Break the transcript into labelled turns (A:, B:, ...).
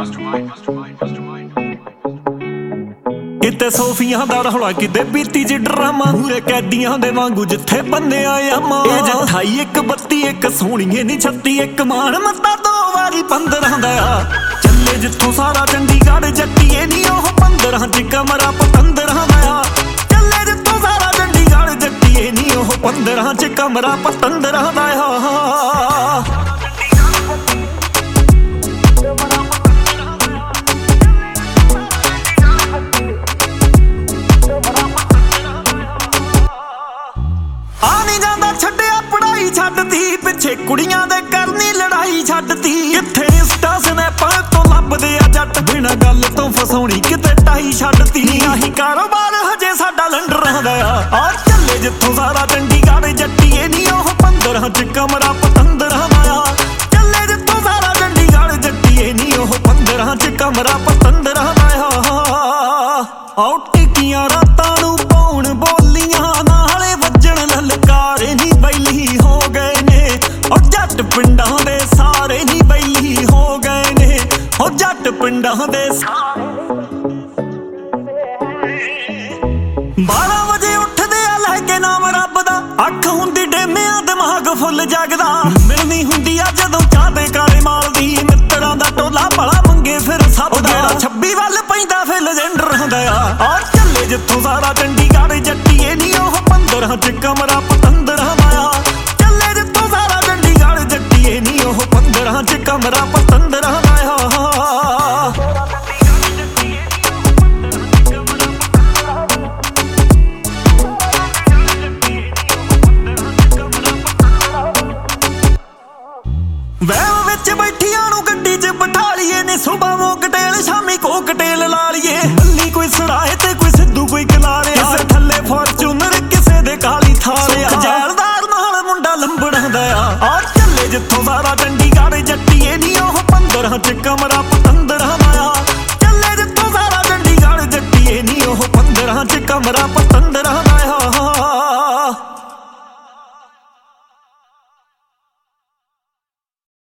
A: किते सोफियां दा रौला किते बीती च ड्रामा पूरे कैदियां दे वांगू जिथे बन्ने आया मां ए जठाई एक बत्ती एक सोहणीए नी 36 एक मान मत्ता 2 वारी 15 दा चले जिथों सारा चंडीगढ़ जट्टीए नी ओह 15 च कमरा 15 दा चले जिथों सारा चंडीगढ़ जट्टीए नी ओह 15 च कमरा 15 दा छड्डती पिछे कुड़ियां दे करनी लड़ाई छड्डती किथे इंस्टा स्नैपां तो लभदे आ जट बिना गल तो फसाउणी किते टाई छड्डती आही कारोबार हजे साडा लंडरां दा आ चले जिथों सारा चंडीगढ़ जट्टीए नी ओह 15 च कमरा 15 दा चले जिथों सारा चंडीगढ़ जट्टीए नी ओह 15 च कमरा 15 दा आओ टिकियां रातां नूं पाउण बोलियां नाले वजण ललकारे नी बैली हो गए ने ओ जट पिंडां दे सारे नी बैली हो गए ने ओ जट पिंडां दे 12 वजे उठदे आ लैके नाम रब दा अख हुंदी डेमिया दिमाग फुल जगदा मिलनी हुंदी आ जदों चाह दे काले माल दी मित्तरां दा टोला भला मंगे फिर सब दा 26 वल पैंदा फिर लेजेंडर हुंदा आ चले जिथों सारा चंडीगढ़ जट्टीए नी ओह 15 च कमरा 15 दा चले जिथों सारा चंडीगढ़ जट्टीए नी ओह 15 च कमरा 15 दा वैम विच बैठियां नूं गड्डी च बिठा लीए ने सुबह मोकटेल शामी कोकटेल ला लीए मल्ली कोई सड़ाए ते कोई सिद्धू कोई किनारे किसे थल्ले फॉर्चूनर किसे दे काली थार जैलदार नाल मुंडा लंबड़ा दा आ चले जिथों सारा चंडीगढ़ जट्टीए नी ओह 15 च कमरा 15 दा चले जिथों सारा चंडीगढ़ जट्टीए नी ओह 15 च कमरा 15 दा